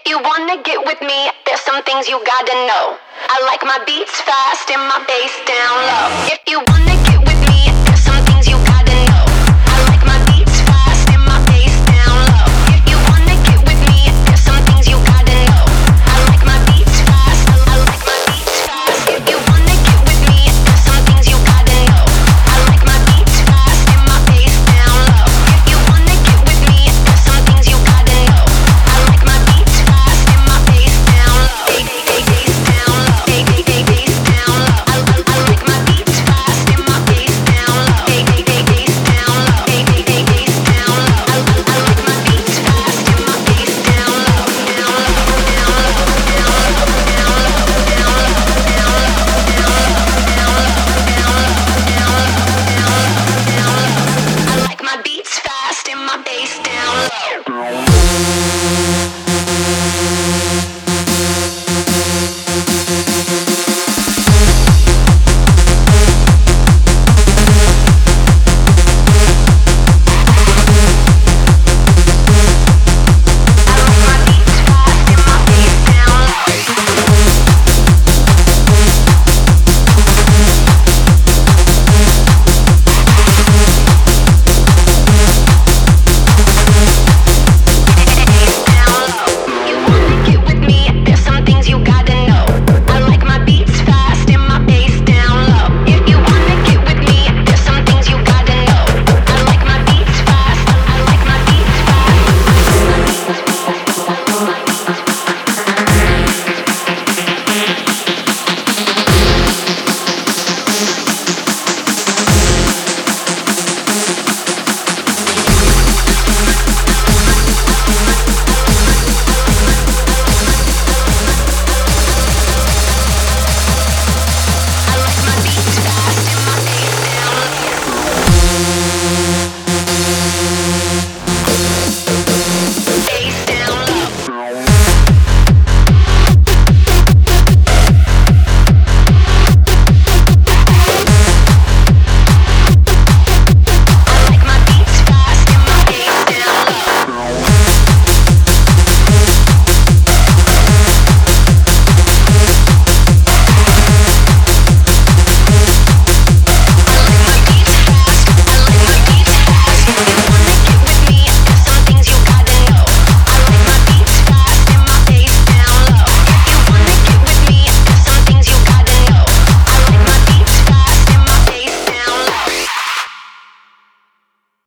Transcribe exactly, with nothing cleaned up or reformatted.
you wanna get with me, there's some things you gotta know. I like my beats fast and my bass down low. If you wanna get with me, there's some things you gotta know.